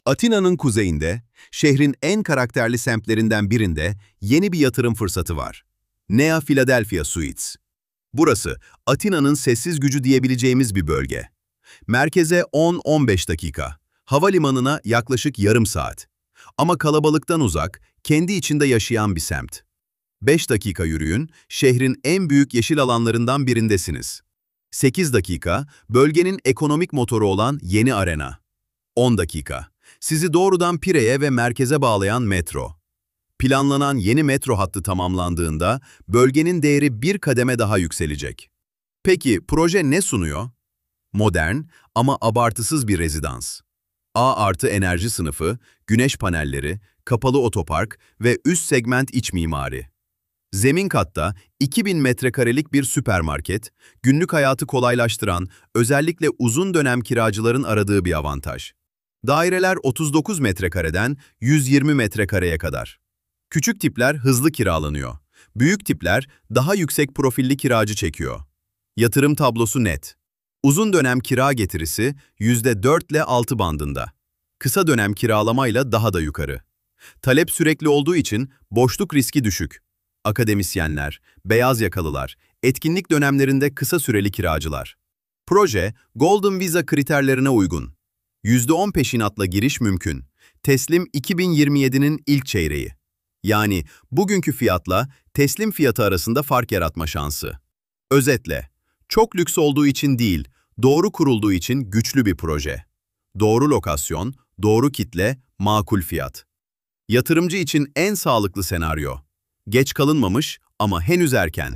Atina'nın kuzeyinde, şehrin en karakterli semtlerinden birinde yeni bir yatırım fırsatı var. Nea Philadelphia Suites. Burası, Atina'nın sessiz gücü diyebileceğimiz bir bölge. Merkeze 10-15 dakika, havalimanına yaklaşık yarım saat. Ama kalabalıktan uzak, kendi içinde yaşayan bir semt. 5 dakika yürüyün, şehrin en büyük yeşil alanlarından birindesiniz. 8 dakika, bölgenin ekonomik motoru olan yeni arena. 10 dakika, sizi doğrudan Pire'ye ve merkeze bağlayan metro. Planlanan yeni metro hattı tamamlandığında bölgenin değeri bir kademe daha yükselecek. Peki proje ne sunuyor? Modern ama abartısız bir rezidans. A artı enerji sınıfı, güneş panelleri, kapalı otopark ve üst segment iç mimari. Zemin katta 2000 metrekarelik bir süpermarket, günlük hayatı kolaylaştıran, özellikle uzun dönem kiracıların aradığı bir avantaj. Daireler 39 metrekareden 120 metrekareye kadar. Küçük tipler hızlı kiralanıyor. Büyük tipler daha yüksek profilli kiracı çekiyor. Yatırım tablosu net. Uzun dönem kira getirisi %4 ile 6 bandında. Kısa dönem kiralamayla daha da yukarı. Talep sürekli olduğu için boşluk riski düşük. Akademisyenler, beyaz yakalılar, etkinlik dönemlerinde kısa süreli kiracılar. Proje, Golden Visa kriterlerine uygun. %10 peşinatla giriş mümkün. Teslim 2027'nin ilk çeyreği. Yani bugünkü fiyatla teslim fiyatı arasında fark yaratma şansı. Özetle, çok lüks olduğu için değil, doğru kurulduğu için güçlü bir proje. Doğru lokasyon, doğru kitle, makul fiyat. Yatırımcı için en sağlıklı senaryo. Geç kalınmamış ama henüz erken.